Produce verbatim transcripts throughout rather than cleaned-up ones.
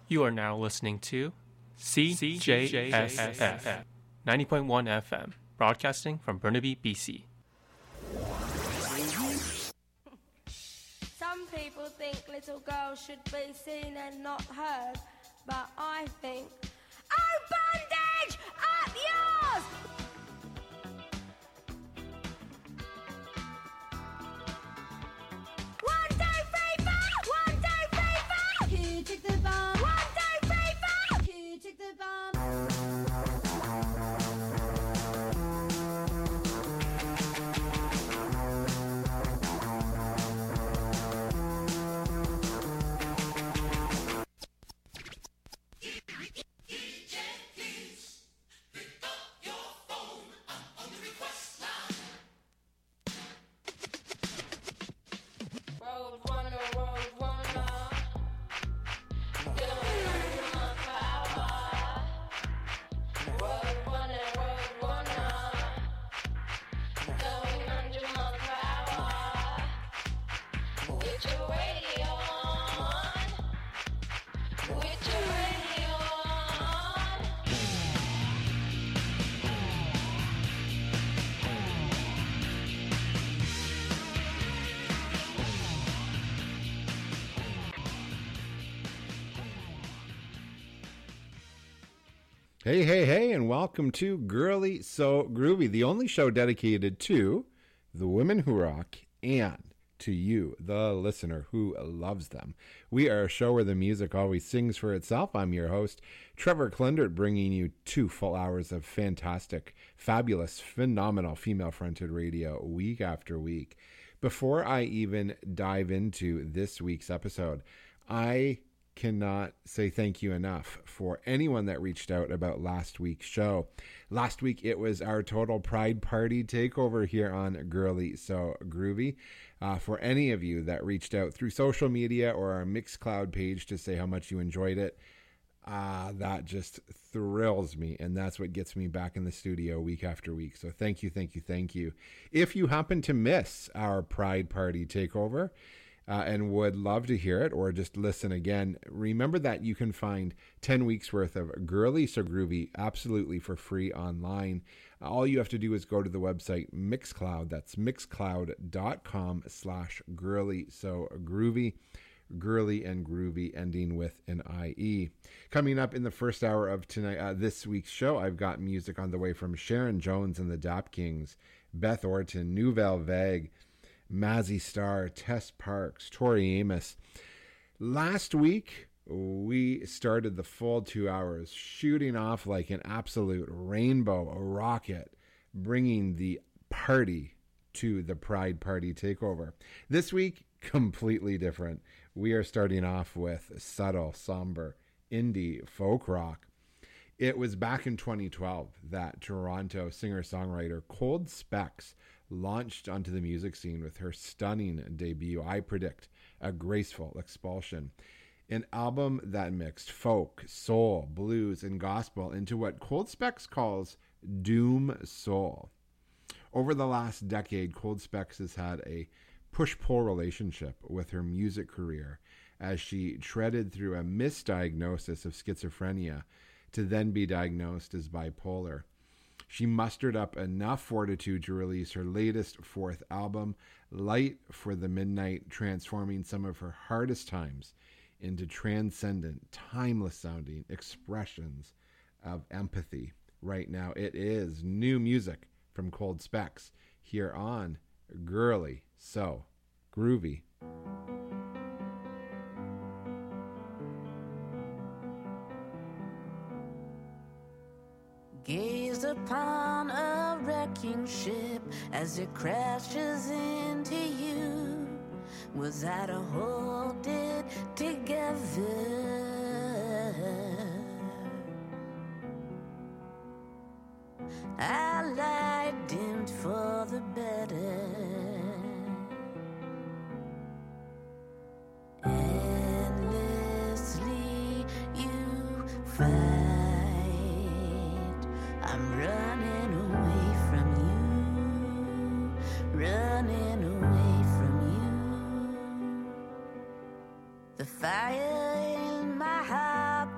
You are now listening to C J S F ninety point one F M, broadcasting from Burnaby, B C. Some people think little girls should be seen and not heard, but I think, oh, bondage, up yours! One, two, three, four! One, two, three, four! Who took the bomb? One, two, three, four! Who took the bomb? Hey, hey, hey, and welcome to Girly So Groovy, the only show dedicated to the women who rock and to you, the listener who loves them. We are a show where the music always sings for itself. I'm your host, Trevor Klindert, bringing you two full hours of fantastic, fabulous, phenomenal female-fronted radio week after week. Before I even dive into this week's episode, I cannot say thank you enough for anyone that reached out about last week's show. Last week, it was our total Pride Party takeover here on Girly So Groovy. Uh, for any of you that reached out through social media or our Mixcloud page to say how much you enjoyed it, uh, that just thrills me, and that's what gets me back in the studio week after week. So thank you, thank you, thank you. If you happen to miss our Pride Party takeover, Uh, and would love to hear it or just listen again, remember that you can find ten weeks worth of Girly So Groovy absolutely for free online. All you have to do is go to the website Mixcloud. That's mixcloud.com slash Girly So Groovy. Girly and groovy ending with an I E. Coming up in the first hour of tonight, uh, this week's show, I've got music on the way from Sharon Jones and the Dap Kings, Beth Orton, Nouvelle Vague, Mazzy Star, Tess Parks, Tori Amos. Last week, we started the full two hours shooting off like an absolute rainbow rocket, bringing the party to the Pride Party takeover. This week, completely different. We are starting off with subtle, somber, indie folk rock. It was back in twenty twelve that Toronto singer-songwriter Cold Specs launched onto the music scene with her stunning debut, I Predict, A Graceful Expulsion, an album that mixed folk, soul, blues, and gospel into what Cold Specs calls doom soul. Over the last decade, Cold Specs has had a push-pull relationship with her music career as she treaded through a misdiagnosis of schizophrenia to then be diagnosed as bipolar. She mustered up enough fortitude to release her latest fourth album, Light for the Midnight, transforming some of her hardest times into transcendent, timeless-sounding expressions of empathy. Right now, it is new music from Cold Specs here on Girly So Groovy. Gaze upon a wrecking ship as it crashes into you. Was I to hold it together? I lied dimmed for the better. Endlessly you fight. I'm running away from you, running away from you. The fire in my heart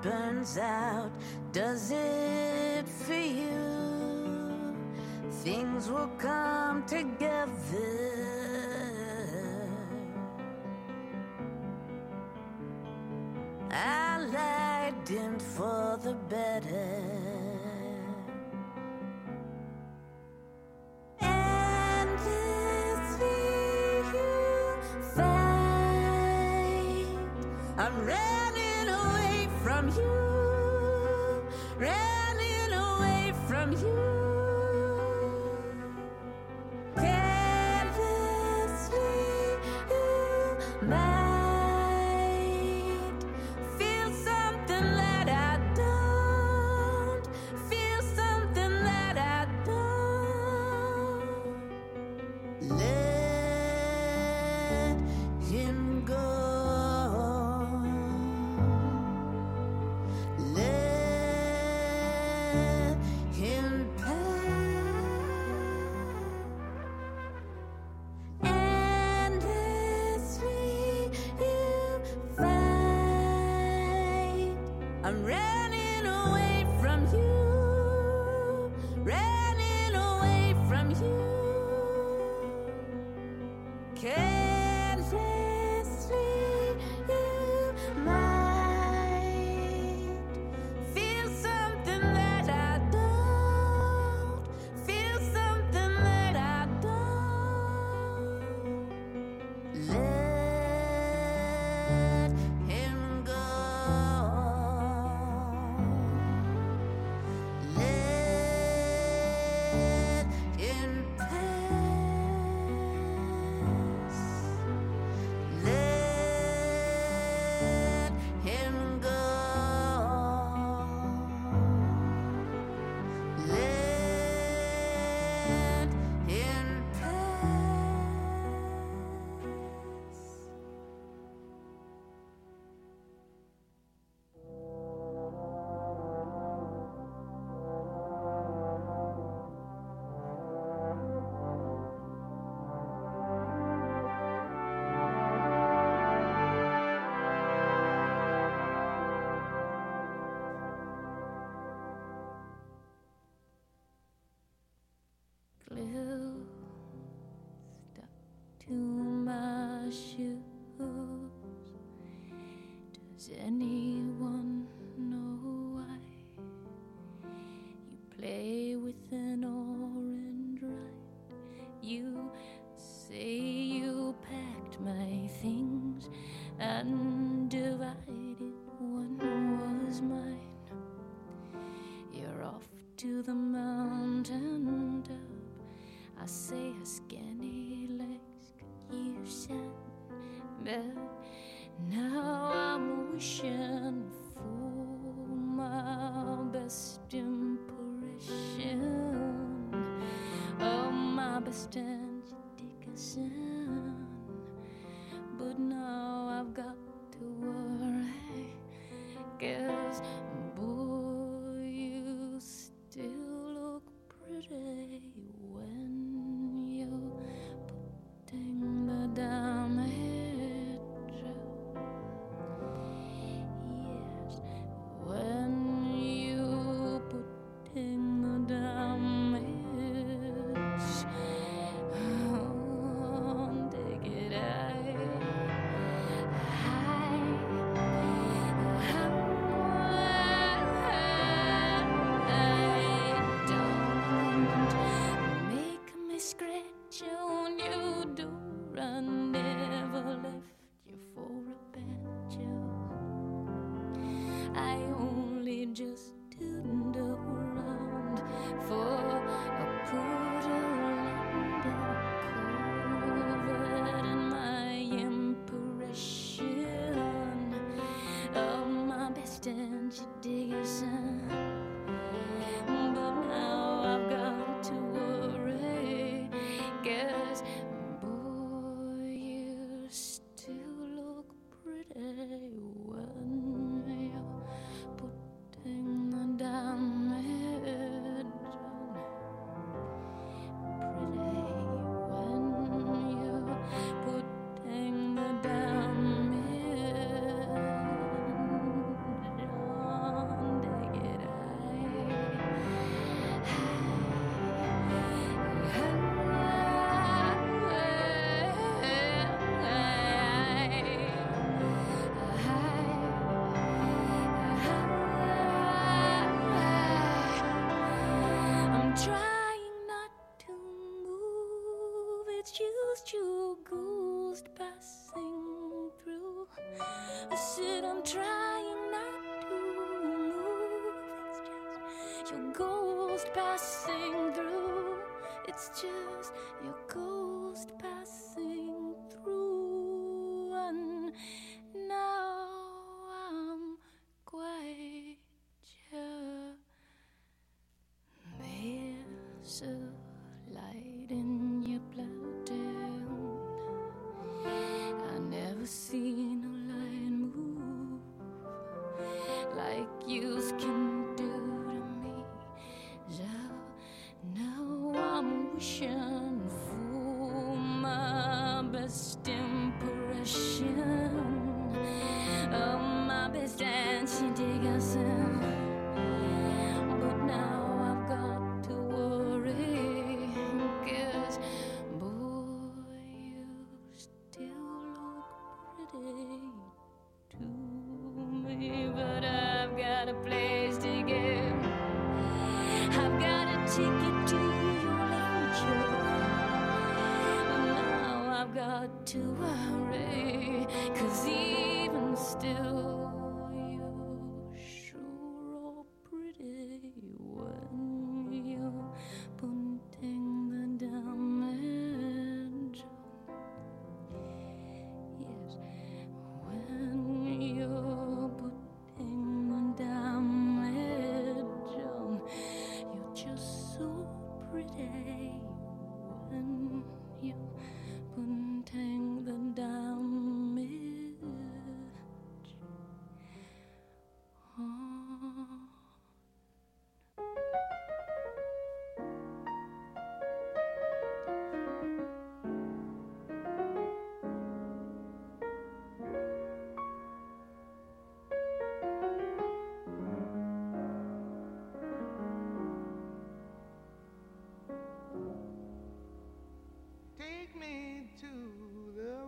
turns out, does it for you? Things will come together. I lied in for the better. I'm running away from you, running away from you. Carelessly, you might feel something that I don't, feel something that I don't. Let him go. I'm running away from you, running away from you. Carelessly, you might feel something that I don't, feel something that I don't. Let him go. Glue stuck to my shoes. Does anyone know why you play with an orange right? You say you packed my things and divided. One was mine. You're off to the mountain top. I say her skinny legs could use sun, but now I'm wishing for my best impression. Oh, my best Angie Dickinson. But now I've got to worry, 'cause boy, you still look pretty when putting the damage out. Yes, when you putting the damage on, take it out. Don't make me scratch on your door. I never left you for a banjo. I only just turned around for a poodle and a covert in my impression of my best Angie Dickinson. But now I've got to worry, 'cause boy, you still look pretty when you're it. I'm trying not to move. It's just your ghost passing through. It's just your ghost passing through. And now I'm quite sure there's a light in your blood. I never seen a light move like you can do to me. So now I'm wishing for my best impression of my best antidepressant. But now I've got to worry, 'cause boy, you still look pretty to me. But I've got a place to go. I've got a ticket to your lecture. And now I've got to worry, 'cause even still you sure are pretty when you're putting the damage on. Yes, when you're putting the damage on. You're just so pretty when you're putting the damage on. Take me to the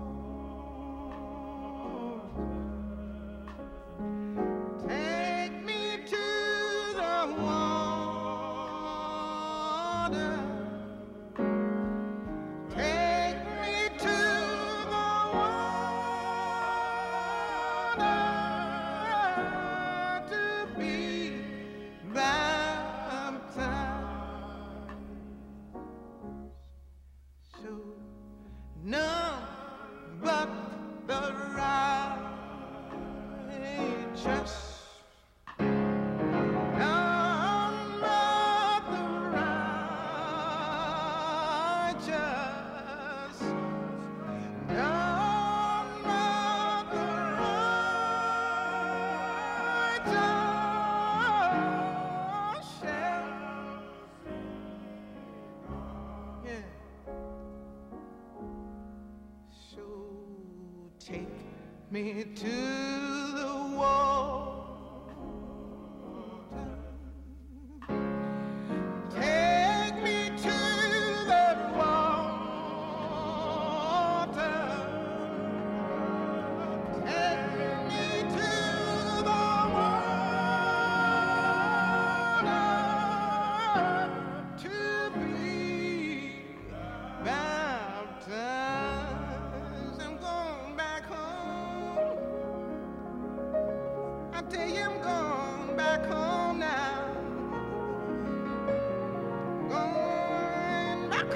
water. Take me to the water. Take me to the water to be baptized. So none but the righteous, none but the righteous, none but the righteous shall, yeah. So take me to the water. Take me to the water. Take me to the water to be baptized. I'm going back home. I tell you, I'm going back home now. Going back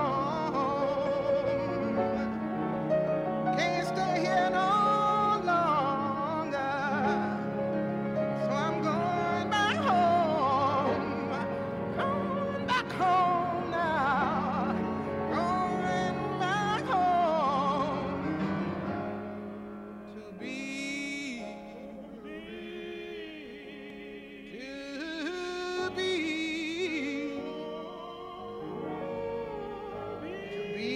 home. Can't stay here no longer. So I'm going back home. Going back home now. Going back home to be, to be, to be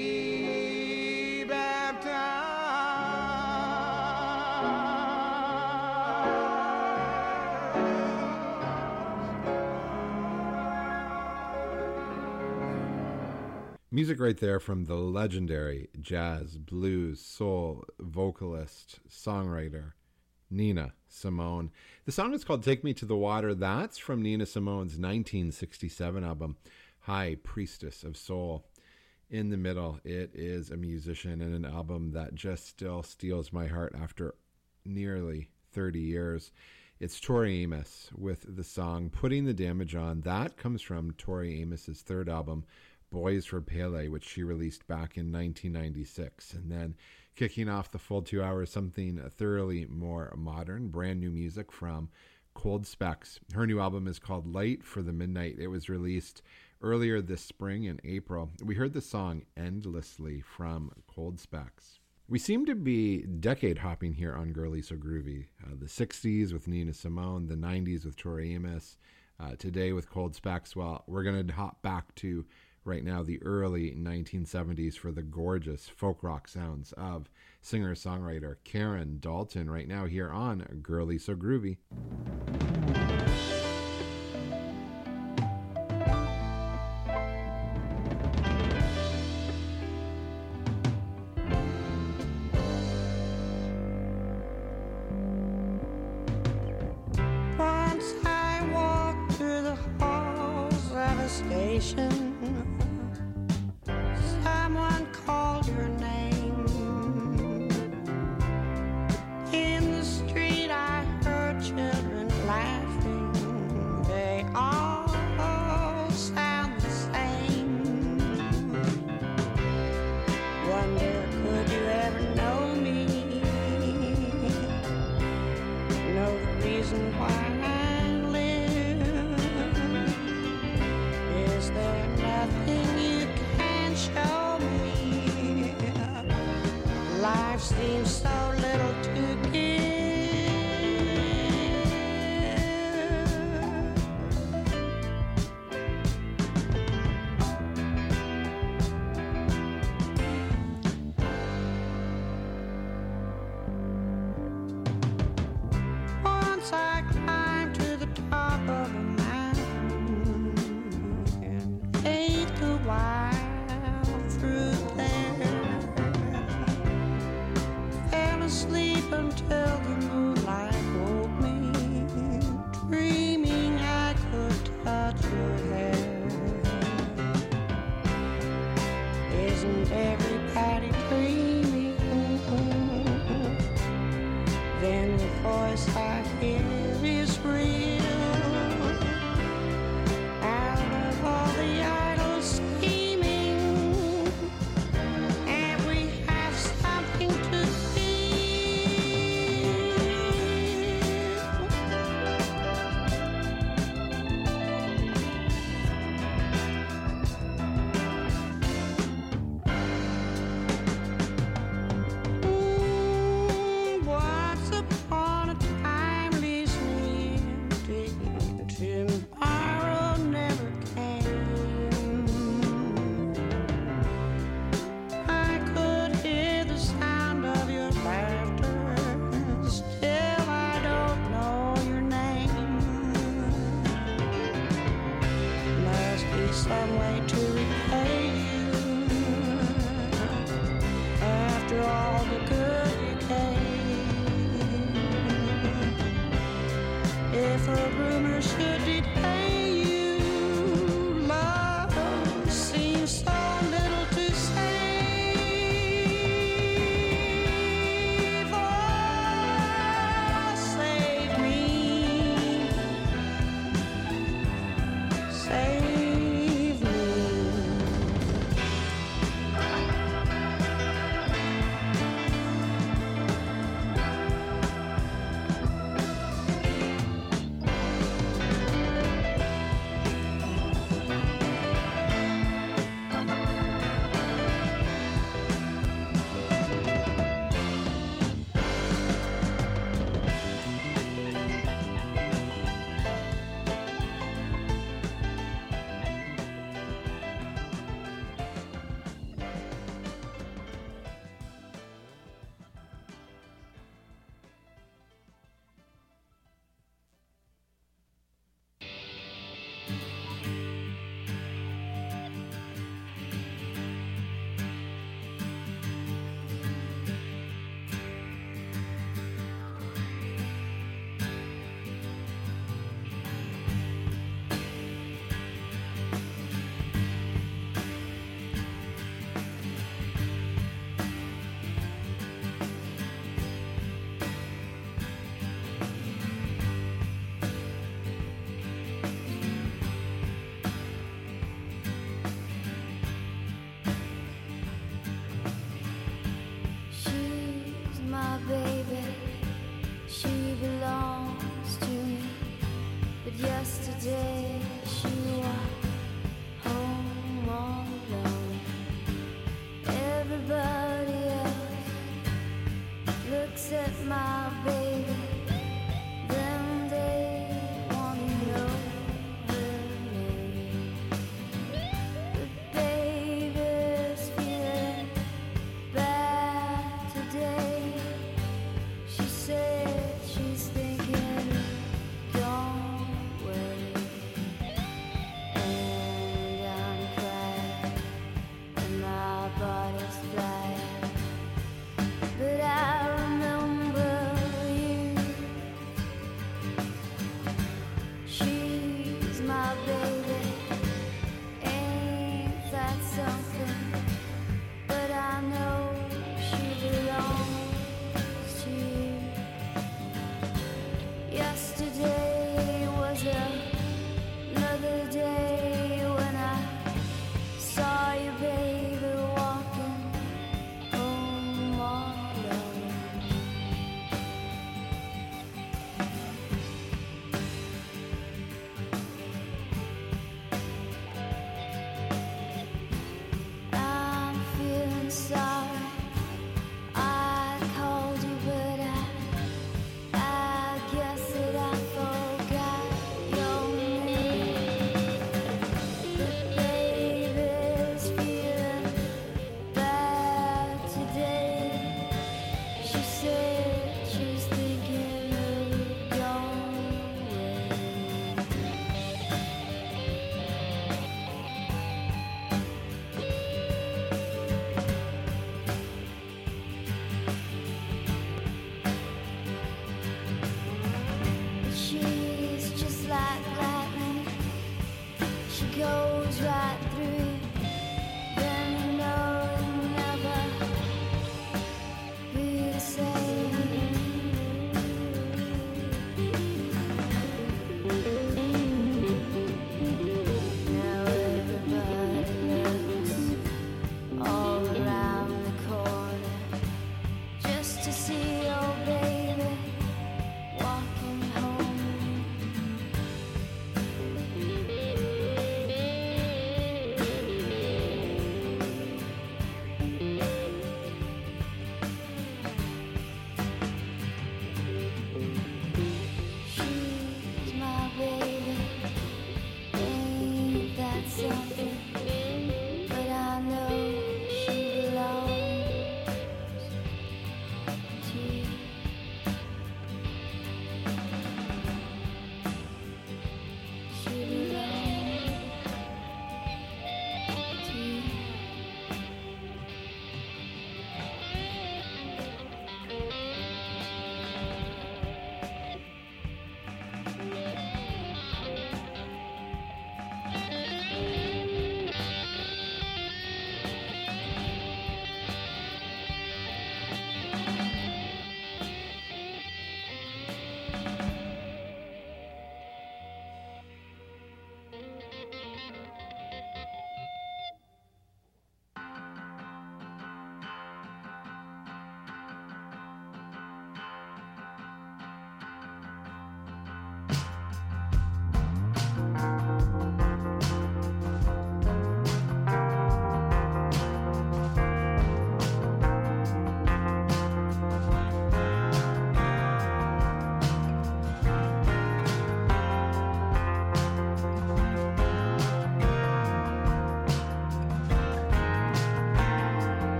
baptized. Music right there from the legendary jazz, blues, soul vocalist, songwriter, Nina Simone. The song is called Take Me to the Water. That's from Nina Simone's nineteen sixty-seven album, High Priestess of Soul. In the middle, it is a musician and an album that just still steals my heart after nearly thirty years. It's Tori Amos with the song Putting the Damage On. That comes from Tori Amos's third album, Boys for Pele, which she released back in nineteen ninety-six. And then kicking off the full two hours, something thoroughly more modern, brand new music from Cold Specs. Her new album is called Light for the Midnight. It was released earlier this spring in April. We heard the song Endlessly from Cold Specs. We seem to be decade hopping here on Girly So Groovy. Uh, the sixties with Nina Simone, the nineties with Tori Amos, uh, today with Cold Specs. Well, we're going to hop back to right now the early nineteen seventies for the gorgeous folk rock sounds of singer-songwriter Karen Dalton right now here on Girly So Groovy. Once I walked through the halls of a station. Someone called your name. In the street I heard children laughing. They all sound the same. Wonder, could you ever know me? Know the reason why I live? Is there nothing you can show me? Life seems so little to give. Once I climbed to the top of a mountain and ate the wild fruit there. Fell asleep until the moonlight woke me, dreaming I could touch your hair. Isn't everybody dreaming? Then the voice I hear is real. Out of all the idle scheming, and we have something to feel. Mm, once upon a time leaves me empty. Tomorrow never came. I could hear the sound of your laughter. Still I don't know your name. Must be some way to repay you after all the good you gave. If a rumor should detain you, love seems so little to save. Oh, save me, save me. belongs to me. But yesterday she walked home all alone. Everybody else looks at my baby, then they wanna know her name. But baby's feeling bad today. She said she's thinking, don't wait. And I'm crying, and my body's flying. But I remember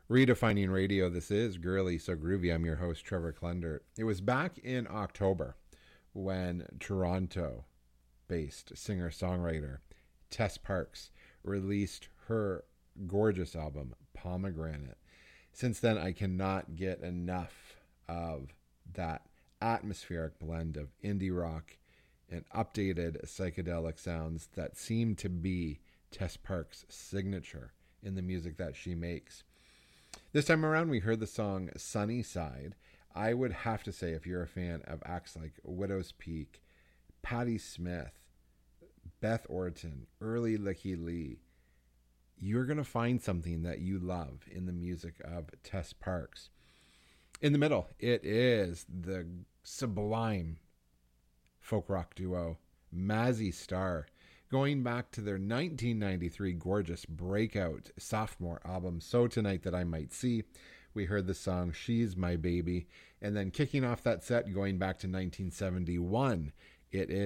Redefining Radio, this is Girly So Groovy. I'm your host, Trevor Klender. It was back in October when Toronto-based singer-songwriter Tess Parks released her gorgeous album, Pomegranate. Since then, I cannot get enough of that atmospheric blend of indie rock and updated psychedelic sounds that seem to be Tess Parks' signature in the music that she makes. This time around, we heard the song Sunny Side. I would have to say, if you're a fan of acts like Widow's Peak, Patti Smith, Beth Orton, early Licky Lee, you're going to find something that you love in the music of Tess Parks. In the middle, it is the sublime folk rock duo Mazzy Star, going back to their nineteen ninety-three gorgeous breakout sophomore album, So Tonight That I Might See. We heard the song She's My Baby, and then kicking off that set, going back to nineteen seventy-one, it is